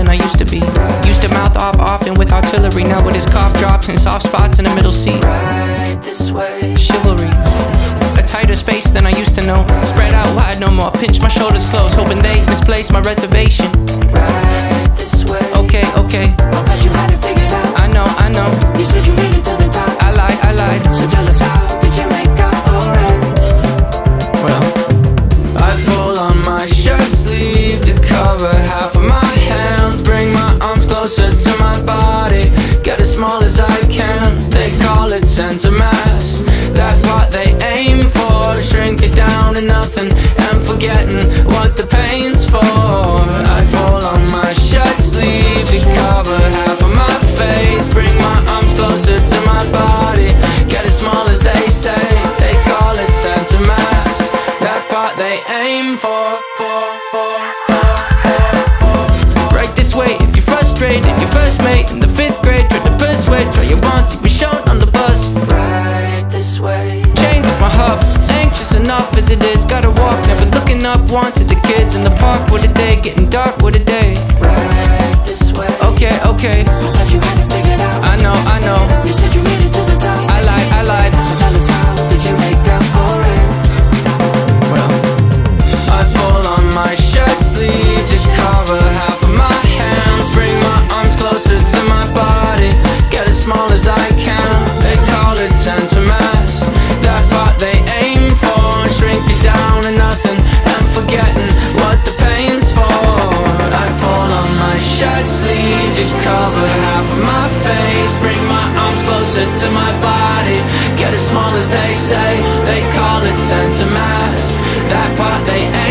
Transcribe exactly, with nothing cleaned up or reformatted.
than I used to be. Used to mouth off often with artillery. Now with his cough drops and soft spots in the middle seat. Right this way. Chivalry. A tighter space than I used to know. Spread out wide no more. Pinch my shoulders close, hoping they misplace my reservation. Right this way. Okay, okay. I thought you had it figured out. I know, I know. You said you made it to the top. I lied, I lied. So tell us, how did you make out alright? Well, I pull on my shirt sleeve to cover half of my hands. Bring my arms closer to my body, get as small as I can. They call it center mass. That part they aim for, shrink it down to nothing and forgetting what the pain's for. I pull on my shirt sleeve to cover half of my face. Bring my arms closer to my body, get as small as they say. They call it center mass. That part they aim for, for, for, for, for, for. Right this way if you're frustrated. Your first mate in the fifth grade tried to persuade. Try you once, you be shown on the bus. Right this way. Chains up my huff, anxious enough as it is. Gotta walk, never looking up once at the kids in the park. What a day, getting dark, what a day. Right this way. Okay, okay. I thought you had it figured out. I know, I know. You said you made it to the top. I lied, I lied. So tell us, how did you make out alright? Well, I pull on my shirt sleeve to cover half of my hands. Bring my arms closer to my body, get as small as I can. They call it center mass. That part they aim for, shrink it down to nothing and forgetting what the pain's for. I pull on my shirt sleeve to cover half of my face. Bring my arms closer to my body, get as small as they say. They call it center mass. That part they aim